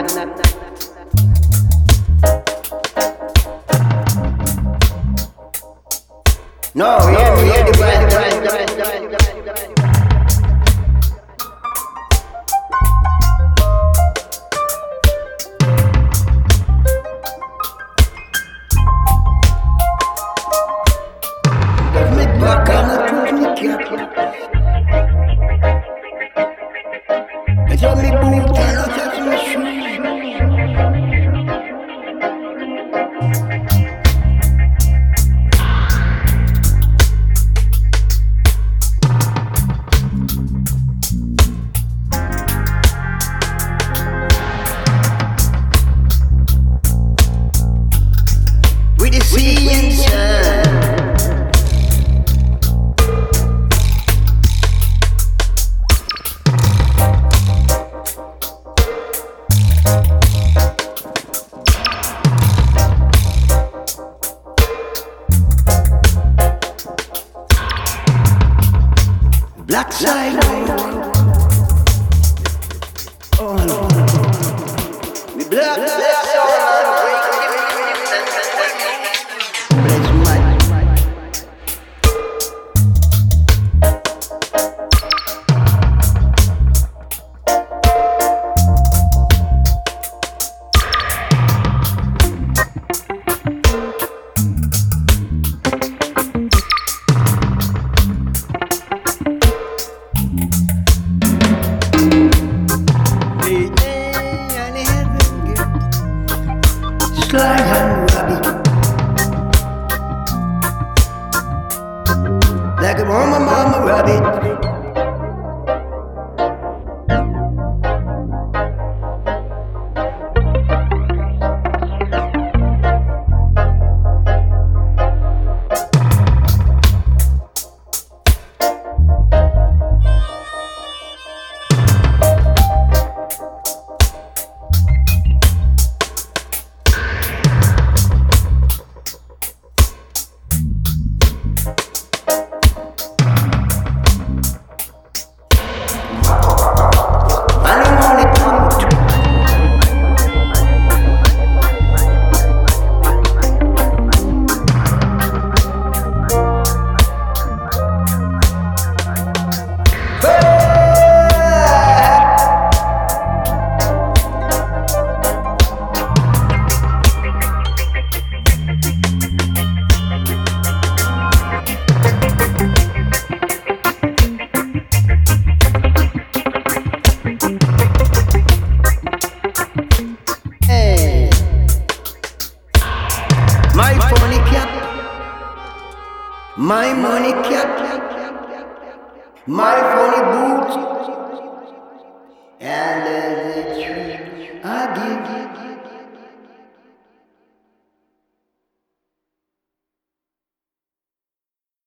No, yeah, the right. Back on the truth, me cap. I tell me boot, I don't touch my shoes. With the sea and sun. Black side, oh no, we black side, Slide and rabbit, like a mama rabbit. My money cap, my funny boots, and the treat I give you.